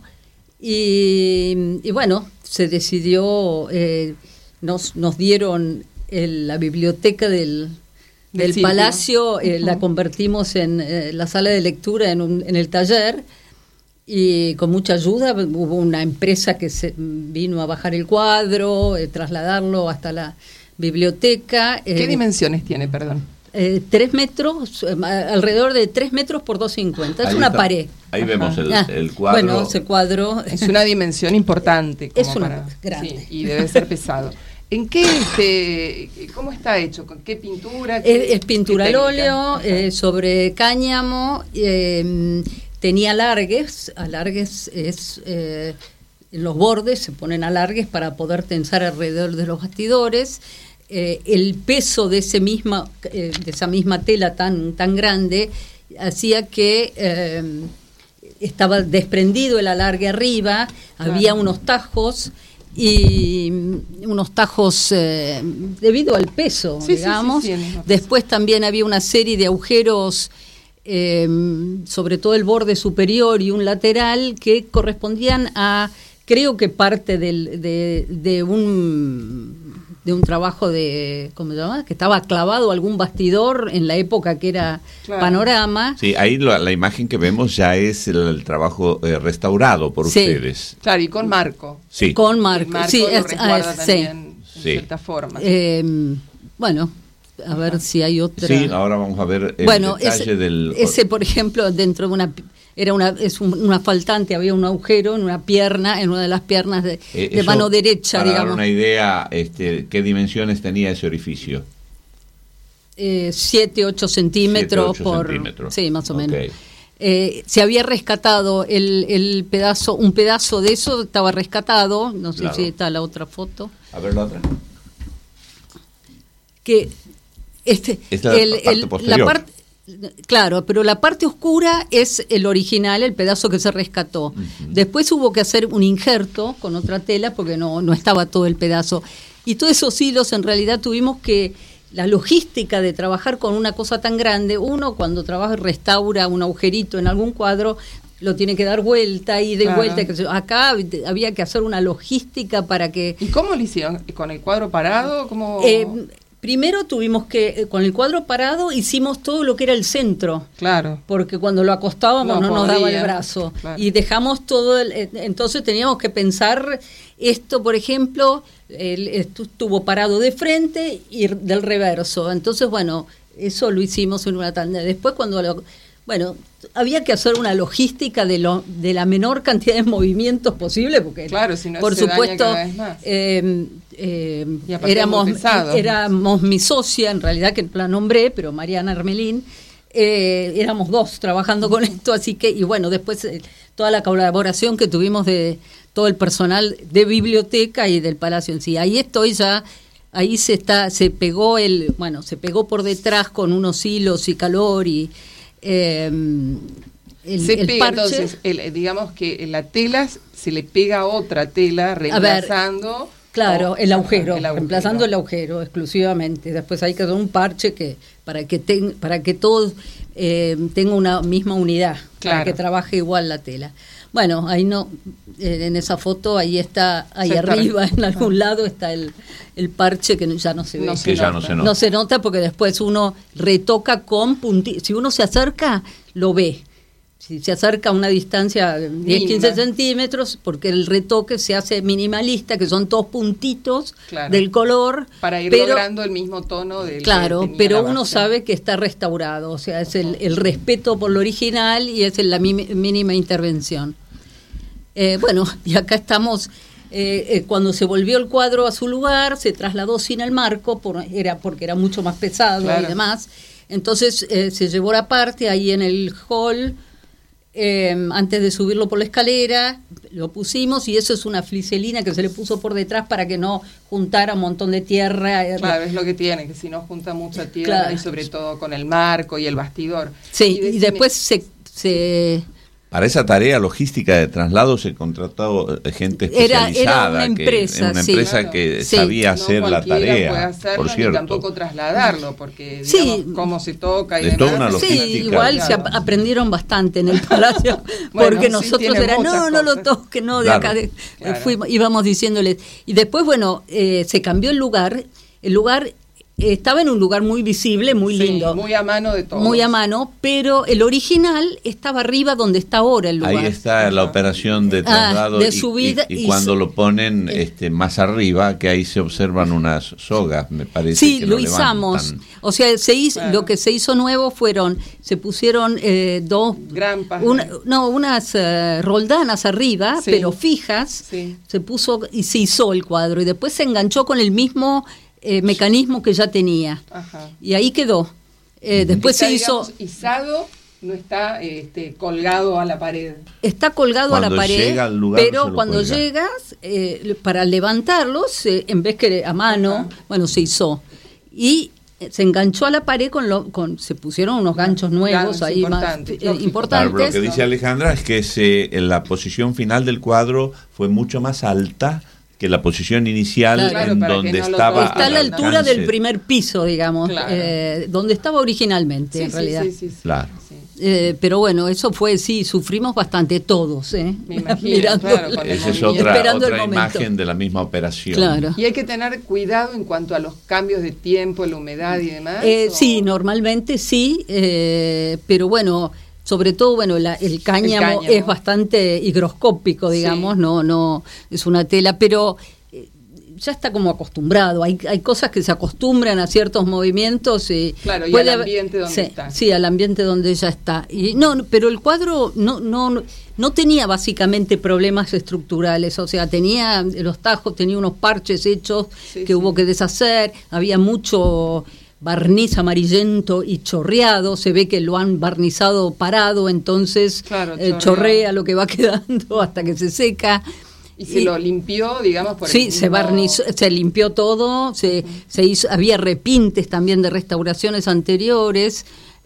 y, y bueno, se decidió, eh, nos, nos dieron el, la biblioteca del, del, del palacio, eh, uh-huh. la convertimos en eh, la sala de lectura en, un, en el taller, y con mucha ayuda hubo una empresa que se vino a bajar el cuadro, eh, trasladarlo hasta la biblioteca. ¿Qué eh, dimensiones tiene, perdón? Eh, tres metros, eh, alrededor de tres metros por dos cincuenta, es ahí una está, pared. Ahí Ajá. vemos el, ah, el cuadro. Bueno, ese cuadro es una dimensión importante. Como es una para, grande. Sí, y debe ser pesado. ¿En qué, este, cómo está hecho? ¿Con qué pintura? Qué, es, es pintura al óleo, eh, sobre cáñamo, eh, tenía alargues, alargues es... Eh, los bordes se ponen alargues para poder tensar alrededor de los bastidores. Eh, el peso de ese misma eh, de esa misma tela tan tan grande hacía que eh, estaba desprendido el alargue arriba, claro. Había unos tajos y unos tajos eh, debido al peso, sí, digamos. Sí, sí, sí, después también había una serie de agujeros eh, sobre todo el borde superior y un lateral que correspondían a, creo que parte del, de, de un de un trabajo de, ¿cómo se llama? Que estaba clavado algún bastidor en la época que era claro. Panorama. Sí, ahí la, la imagen que vemos ya es el, el trabajo eh, restaurado por sí. ustedes. Claro, y con marco. Sí. Con marco. El marco sí, lo es, resguarda es, también sí. en sí. cierta forma. Eh, bueno, a ver Ajá. si hay otra. Sí, ahora vamos a ver el bueno, detalle ese, del... Ese, por ejemplo, dentro de una... Era una es un, una faltante, había un agujero en una pierna, en una de las piernas de, eh, de mano derecha, para digamos. Para dar una idea, este, ¿qué dimensiones tenía ese orificio? Eh, siete, ocho centímetros siete, ocho por... centímetros. Sí, más o menos. Okay. Eh, se había rescatado el, el pedazo, un pedazo de eso estaba rescatado, no sé claro. si está la otra foto. A ver la otra. Que este, Esta el, la parte el, posterior. La parte, claro, pero la parte oscura es el original, el pedazo que se rescató. Uh-huh. Después hubo que hacer un injerto con otra tela porque no, no estaba todo el pedazo. Y todos esos hilos en realidad tuvimos que... La logística de trabajar con una cosa tan grande, uno cuando trabaja y restaura un agujerito en algún cuadro, lo tiene que dar vuelta y de claro. vuelta. Que acá había que hacer una logística para que... ¿Y cómo lo hicieron? ¿Con el cuadro parado? ¿Cómo... Eh, primero tuvimos que, con el cuadro parado, hicimos todo lo que era el centro. Claro. Porque cuando lo acostábamos no, no nos daba el brazo. Claro. Y dejamos todo, el, entonces teníamos que pensar esto, por ejemplo, el, estuvo parado de frente y del reverso. Entonces, bueno, eso lo hicimos en una tanda. Después cuando lo... Bueno, había que hacer una logística de lo de la menor cantidad de movimientos posible, porque claro, si no por se supuesto daña cada vez más. Eh, eh, éramos éramos mi socia, en realidad que la nombré, pero Mariana Armelín, eh, éramos dos trabajando con esto, así que, y bueno, después eh, toda la colaboración que tuvimos de todo el personal de biblioteca y del Palacio en sí. Ahí estoy ya, ahí se está, se pegó el, bueno, se pegó por detrás con unos hilos y calor y Eh, el, se el pega parche, entonces el, digamos que la tela se le pega a otra tela reemplazando Claro, O- el agujero, el agujero. reemplazando el agujero exclusivamente. Después hay que hacer un parche que para que ten, para que todo eh, tenga una misma unidad, Claro. para que trabaje igual la tela. Bueno, ahí no, eh, en esa foto ahí está, ahí Se está- arriba en algún lado está el, el parche que no- ya no se ve. No Que ya no se nota. No se nota porque después uno retoca con puntitos. Si uno se acerca, lo ve. Si se acerca a una distancia de diez, Mínima. quince centímetros, porque el retoque se hace minimalista, que son todos puntitos Claro. del color. Para ir pero, logrando el mismo tono del que Claro, tenía pero la uno base. sabe que está restaurado, o sea, es el, el respeto por lo original y es la mi- mínima intervención. Eh, bueno, y acá estamos, eh, eh, cuando se volvió el cuadro a su lugar, se trasladó sin el marco, por, era porque era mucho más pesado Claro. y demás. Entonces eh, se llevó la parte ahí en el hall, eh, antes de subirlo por la escalera, lo pusimos y eso es una fliselina que se le puso por detrás para que no juntara un montón de tierra. eh, Claro, es lo que tiene, que si no junta mucha tierra Claro. y sobre todo con el marco y el bastidor. Sí, y, decime- después se... se Para esa tarea logística de traslado se contrató eh, gente Era- era especializada. una que- empresa, una sí. empresa Claro. que Sí. sabía No hacer la cualquiera puede tarea, hacerlo, por ni cierto. tampoco trasladarlo, porque Sí. digamos, cómo se toca y Es demás. toda una Sí, logística. igual se ap- aprendieron bastante en el palacio, Bueno, porque sí, nosotros tiene era, muchas no, no lo cosas. toque, no, de Claro. acá, de- Claro. fuimos, íbamos diciéndoles. Y después, bueno, eh, se cambió el lugar, el lugar eh, estaba en un lugar muy visible, muy Sí, lindo, muy a mano de todo. muy a mano, pero el original estaba arriba donde está ahora el lugar. Ahí está la operación de Ah, traslado de y- subida y, y y cuando su- lo ponen eh. este, más arriba, que ahí se observan unas sogas, me parece. Sí, que lo levantan. izamos. O sea, se hizo, Claro. lo que se hizo nuevo fueron, se pusieron eh, dos, Grampas. una- no, unas eh, roldanas arriba, Sí. pero fijas. Sí. Se puso y se hizo el cuadro y después se enganchó con el mismo eh, mecanismo que ya tenía. Ajá. Y ahí quedó. Eh, después Está, se hizo, digamos, izado, no está este, colgado a la pared. está colgado Cuando a la pared, llega al lugar pero se lo cuando cuelga. llegas, eh, para levantarlo, se- en vez que a mano, Ajá. bueno, se hizo. Y se enganchó a la pared con lo, con se pusieron unos ganchos nuevos Ganchos ahí más importantes, eh, lógico. Claro, importantes. pero lo que dice Alejandra es que se, en la posición final del cuadro fue mucho más alta que la posición inicial Claro, en para que donde no lo estaba. Está a al la altura alcance. del primer piso, digamos, Claro. eh, donde estaba originalmente, Sí, en sí, realidad. sí, sí, sí. Claro. Sí. Eh, pero bueno, eso fue, sí, sufrimos bastante todos, ¿eh? Me imagino, Mirando claro, el- con el Esa es movimiento. otra, esperando el otra momento. imagen de la misma operación. Claro. Y hay que tener cuidado en cuanto a los cambios de tiempo, la humedad y demás. Eh, ¿o? sí, normalmente sí, eh, pero bueno, sobre todo, bueno, la- el, cáñamo cáñamo. es bastante higroscópico, digamos, Sí. no, no, es una tela, pero eh, ya está como acostumbrado. Hay, hay cosas que se acostumbran a ciertos movimientos y Claro, y puede al haber- ambiente donde sí, está. Sí, al ambiente donde ya está. Y no, no, pero el cuadro no, no, no tenía básicamente problemas estructurales, o sea, tenía los tajos, tenía unos parches hechos Sí, que sí. hubo que deshacer, había mucho barniz amarillento y chorreado, se ve que lo han barnizado parado, entonces Claro, eh, chorrea. chorrea lo que va quedando hasta que se seca. Y se lo limpió, digamos, por Sí, el se mismo- barnizó, se limpió todo, se, se hizo, había repintes también de restauraciones anteriores,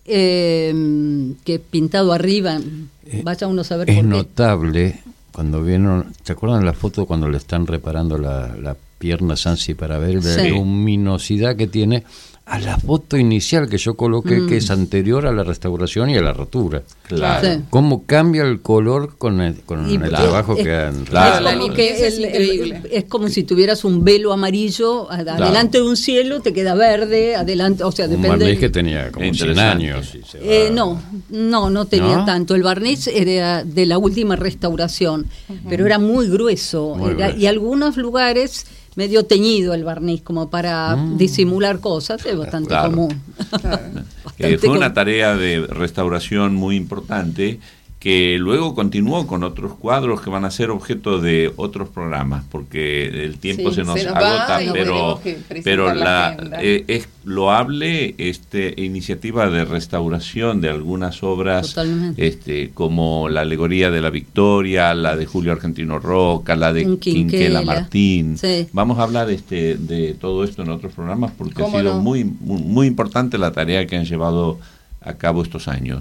eh, que pintado arriba, vaya uno a saber Es por qué. notable cuando vieron, ¿se acuerdan la foto cuando le están reparando la, la pierna Sansi para ver la Sí. luminosidad que tiene? A la foto inicial que yo coloqué, Mm. que es anterior a la restauración y a la rotura. Claro. Sí. ¿Cómo cambia el color con el, con Y- el Claro. trabajo es- que han Claro, es la como limpieza que es el- el- increíble. es como si tuvieras un velo amarillo ad- adelante de un cielo, te queda verde, adelante, o sea, Un depende. barniz del- que tenía como cien Interesante. años. y se va- Eh, no, no, no tenía ¿No? tanto. El barniz era de la última restauración, pero era muy grueso. Muy era- grueso. y algunos lugares medio teñido el barniz, como para Mm. disimular cosas, es bastante Claro. común. Que Bastante fue una común. tarea de restauración muy importante que luego continuó con otros cuadros que van a ser objeto de otros programas, porque el tiempo Sí, se nos se nos va agota, y pero, tenemos que presentar pero la la, agenda. eh, es loable este iniciativa de restauración de algunas obras, Totalmente. este como la alegoría de la Victoria, la de Julio Argentino Roca, la de Un Quinquela Quinquela. Martín. Sí. Vamos a hablar este de todo esto en otros programas porque ha ¿Cómo sido no? muy, muy muy importante la tarea que han llevado a cabo estos años.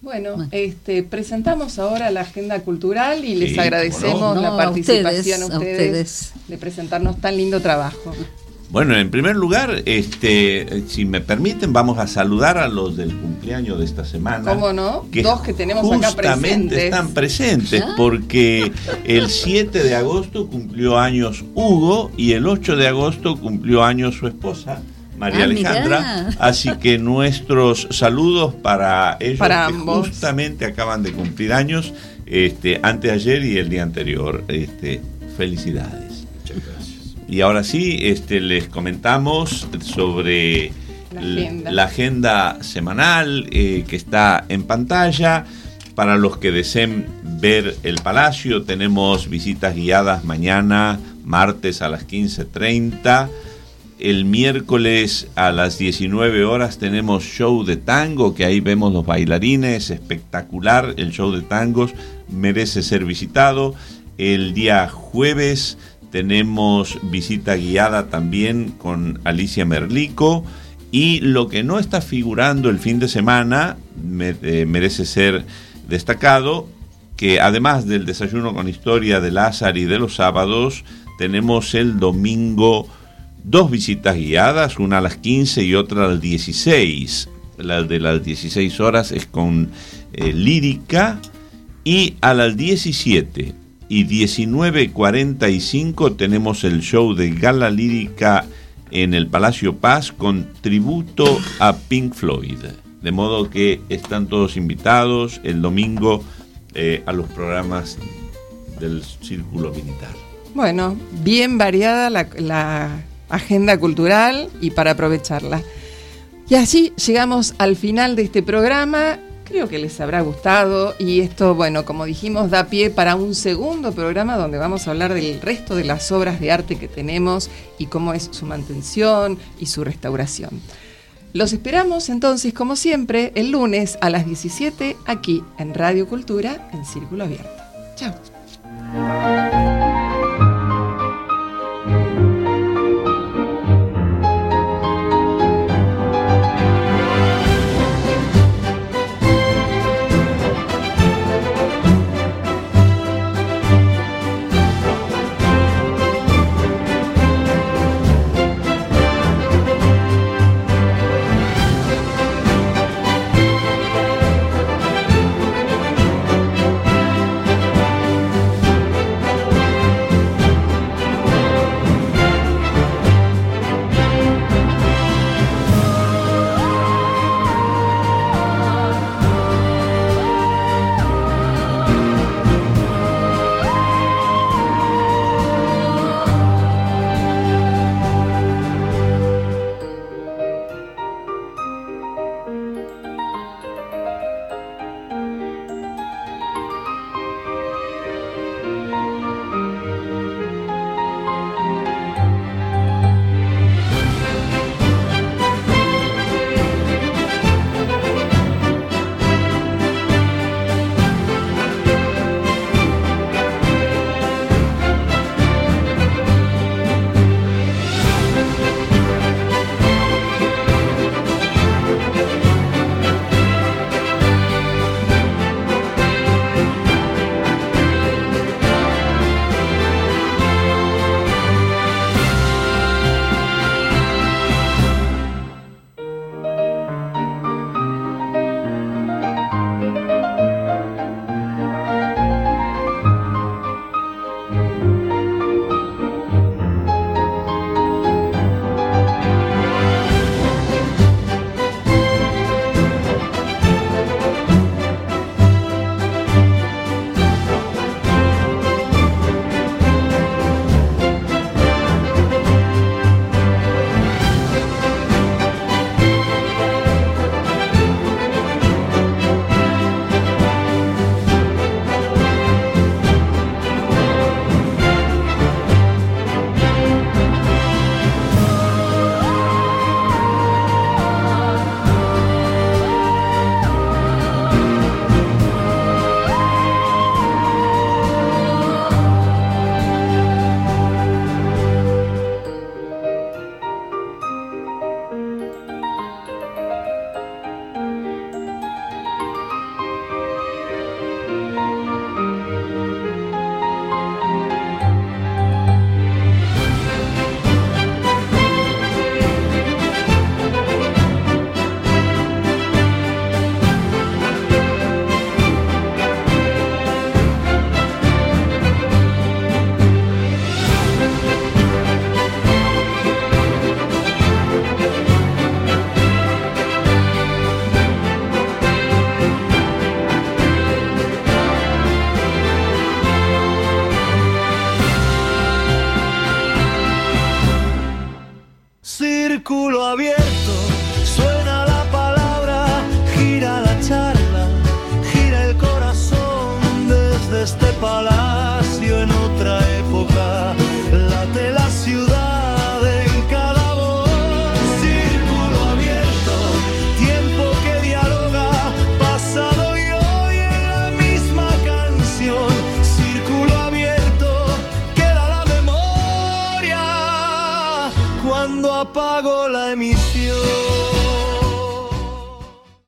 Bueno, este, presentamos ahora la agenda cultural y les Sí, agradecemos cómo no. la No, a participación a ustedes, a ustedes, ustedes. de presentarnos tan lindo trabajo. Bueno, en primer lugar, este, si me permiten, vamos a saludar a los del cumpleaños de esta semana. ¿Cómo no? Dos que tenemos acá justamente presentes. están presentes ¿Ya? porque el siete de agosto cumplió años Hugo y el ocho de agosto cumplió años su esposa, María Ah, Alejandra. mirá. Así que nuestros saludos para ellos Para que ambos. justamente acaban de cumplir años, este, antes de ayer y el día anterior. Este, felicidades. Muchas gracias. Y ahora sí, este, les comentamos sobre La l- agenda. la agenda semanal eh, que está en pantalla. Para los que deseen ver el Palacio, tenemos visitas guiadas mañana, martes a las quince treinta. El miércoles a las diecinueve horas tenemos show de tango, que ahí vemos los bailarines, espectacular el show de tangos, merece ser visitado. El día jueves tenemos visita guiada también con Alicia Merlico. Y lo que no está figurando el fin de semana me- eh, merece ser destacado, que además del desayuno con historia de Lázaro y de los sábados, tenemos el domingo dos visitas guiadas, una a las quince y otra a las dieciséis. La de las dieciséis horas es con eh, lírica, y a las diecisiete y diecinueve cuarenta y cinco tenemos el show de Gala Lírica en el Palacio Paz con tributo a Pink Floyd. De modo que están todos invitados el domingo eh, a los programas del Círculo Militar. Bueno, bien variada la, la agenda cultural y para aprovecharla. Y así llegamos al final de este programa. Creo que les habrá gustado y esto, bueno, como dijimos, da pie para un segundo programa donde vamos a hablar del resto de las obras de arte que tenemos y cómo es su mantención y su restauración. Los esperamos entonces, como siempre, el lunes a las diecisiete aquí en Radio Cultura en Círculo Abierto. Chao. la ciudad en cada voz. Círculo abierto, tiempo que dialoga, pasado y hoy en la misma canción. Círculo abierto, queda la memoria cuando apago la emisión.